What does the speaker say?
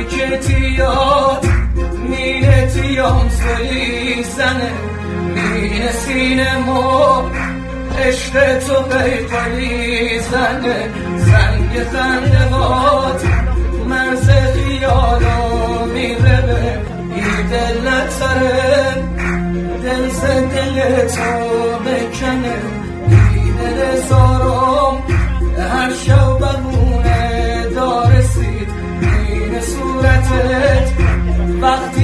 که تیاد مینه تیام سلی زنه مینه سینه ما عشق تو قیقلی زنه زنگ خندقات مرز خیالا میره به ای دل نتره دل ز دل تو بکنه ای دل زارم هر شب بمونه دارسید این صورتت وقت